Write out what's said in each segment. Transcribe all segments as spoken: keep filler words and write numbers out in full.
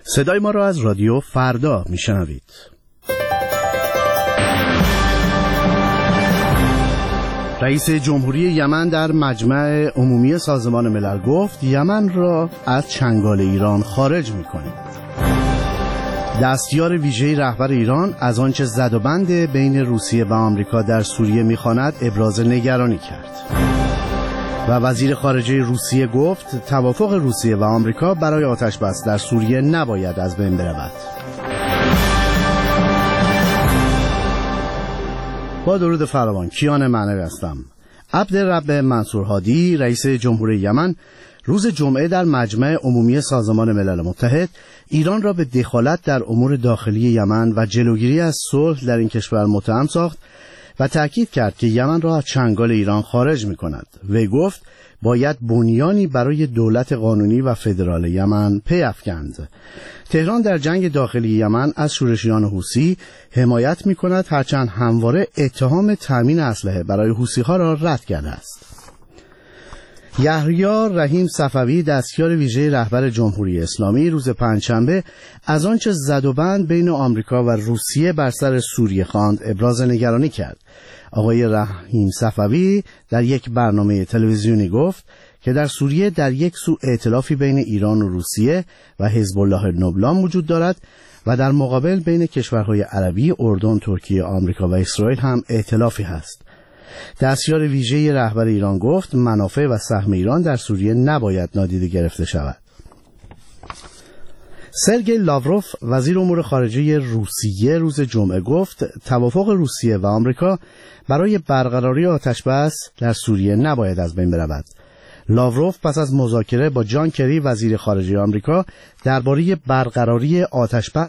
صدای ما را از رادیو فردا میشنوید. رئیس جمهوری یمن در مجمع عمومی سازمان ملل گفت یمن را از چنگال ایران خارج می‌کنیم. دستیار ویژه رهبر ایران از آنچه زد و بند بین روسیه و آمریکا در سوریه می‌خواند ابراز نگرانی کرد. و وزیر خارجه روسیه گفت توافق روسیه و آمریکا برای آتش‌بس در سوریه نباید از بین برود. با درود فراوان، کیان معنوی هستم. عبدالرب منصور هادی رئیس جمهوری یمن روز جمعه در مجمع عمومی سازمان ملل متحد ایران را به دخالت در امور داخلی یمن و جلوگیری از صلح در این کشور متهم ساخت و تأکید کرد که یمن را از چنگال ایران خارج می کند. وی گفت باید بنیانی برای دولت قانونی و فدرال یمن پی افکند. تهران در جنگ داخلی یمن از شورشیان حوثی حمایت می کند، هرچند همواره اتهام تامین اسلحه برای حوثی‌ها را رد کرده است. یحیی رحیم صفوی دستیار ویژه رهبر جمهوری اسلامی روز پنجشنبه از آنچه زد و بند بین آمریکا و روسیه بر سر سوریه خواند ابراز نگرانی کرد. آقای رحیم صفوی در یک برنامه تلویزیونی گفت که در سوریه در یک سو ائتلافی بین ایران و روسیه و حزب الله لبنان وجود دارد و در مقابل بین کشورهای عربی اردن، ترکیه، آمریکا و اسرائیل هم ائتلافی هست. دستیار ویژه رهبر ایران گفت منافع و سهم ایران در سوریه نباید نادیده گرفته شود. سرگئی لاوروف وزیر امور خارجه روسیه روز جمعه گفت توافق روسیه و آمریکا برای برقراری آتش‌بس در سوریه نباید از بین برود. لاوروف پس از مذاکره با جان کری وزیر خارجه آمریکا درباره برقراری آتش‌بس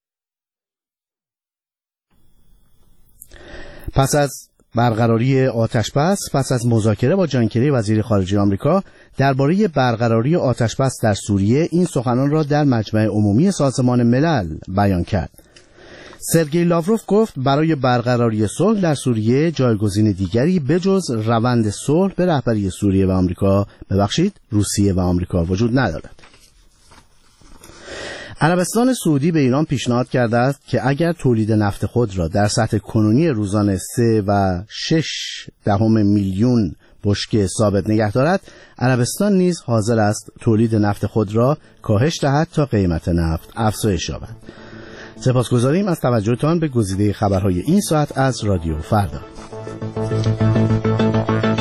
پس از برقراری آتش‌بس پس از مذاکره با جان کری وزیر خارجه آمریکا درباره برقراری آتش‌بس در سوریه این سخنان را در مجمع عمومی سازمان ملل بیان کرد. سرگئی لاوروف گفت برای برقراری صلح در سوریه جایگزین دیگری بجز روند صلح به رهبری سوریه و آمریکا ببخشید روسیه و آمریکا وجود ندارد. عربستان سعودی به ایران پیشنهاد کرده است که اگر تولید نفت خود را در سطح کنونی روزانه سه و شش دهم میلیون بشکه ثابت نگه دارد، عربستان نیز حاضر است تولید نفت خود را کاهش دهد تا قیمت نفت افزایش یابد. سپاسگزاریم از توجهتان به گزیده خبرهای این ساعت از رادیو فردا.